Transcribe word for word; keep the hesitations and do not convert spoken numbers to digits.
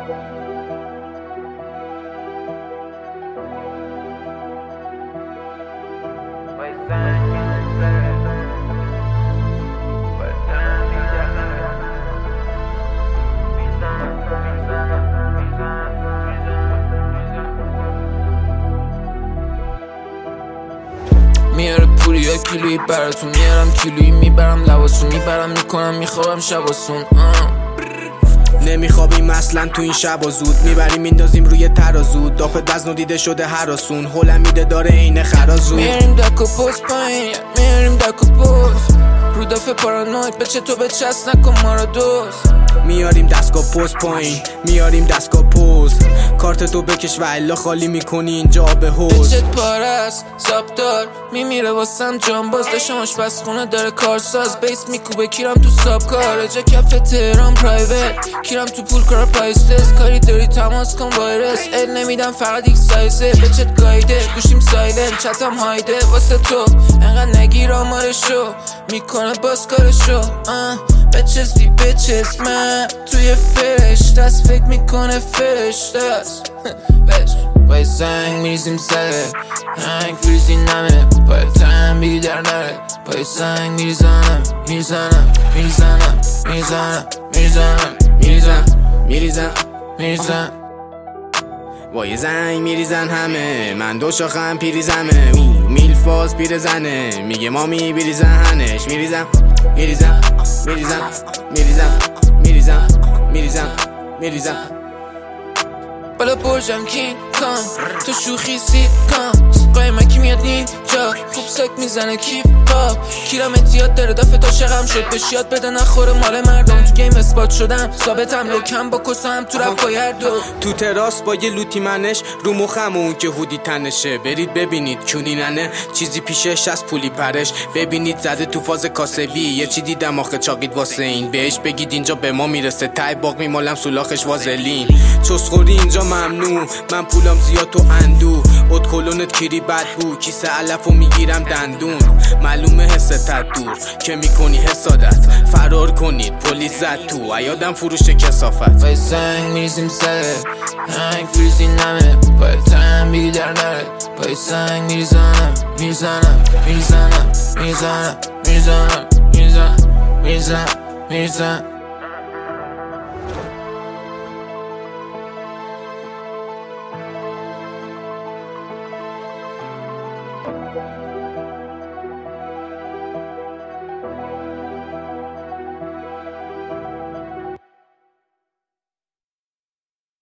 میاره پولی یا کیلویی براتون میارم کیلویی میبرم لباسون میبرم میکنم میخوابم شباسون نمیخوابیم اصلا تو این شب و زود میبریم میندازیم روی ترازو دافت وزن و دیده شده هراسون هلم میده داره اینه خرازون میاریم دک و پوست پایین میاریم دک و پوست رو دافه پارانوید بچه تو به چست نکن ما رو دوست میاریم دستگاه پوست پایین میاریم دستگاه پوست کارت تو بکش و الا خالی میکنی اینجا به حوز بچت پاره است زابدار میمیره واسم جانباز داشتم آشپزخونه داره کارساز بیس میکوبه کیرم تو ساب کار جا کف تهران پرایوت کیرم تو پول کار پایستس کاری داری تماس کن وایرس ال نمیدم فقط یک سایزه بچت گایده گوشیم سایلن چتم هایده واسه تو انقدر نگیر آمارشو میکنه باز کارشو بچس بی بچس من توی فرش دست فکر میکنه فرش دست بچ پای سنگ میریزیم سره هنگ فریزی نمه پای تن بگی در نره پای سنگ میریزنم میریزنم میریزنم میریزنم میریزنم میریزن میریزن میریزن وای زنگ میریزن همه من دو شاخم پیریزمه میلفاز پیرزنه میگه مامی بریزنش میریزم میریزم میریزم میریزم میریزم میریزم میریزم بالا برجم کین کن تو شوخی سید کن قایمکی میاد اینجا خوب سک میزنه کیف پاپ کیرم اتیاد داره دفعه تا شقم شد بهش یاد بده نخوره مال مردم تو گیم اثبات شدم ثابتم لوکم با کسام تو رپ با هر دو تو تراس با یه لوتی منش رو مخم اون که هودی تنشه برید ببینید کونی ننه چیزی پیشش از پولی پرش ببینید زده تو فاز کاسبی یه چی دیدم آخه چاقید واسه این بهش بگید اینجا به ما میرسه تای باق میمالم سولاخش وازلین چسخوری اینجا ممنوع من پولم زیاد تو اندو اد کلونت کیری بد بود کیسه علفو میگیرم دندون معلومه حست دور که میکنی حسادت فرار کنید پلیس زد تو ایادم فروش کسافت پای سنگ میریزیم سره هنگ فریزی نمه پای تن بگی در نره پای سنگ میریزنم میریزنم میریزنم میریزنم میریزنم میریزنم میریزنم میریزنم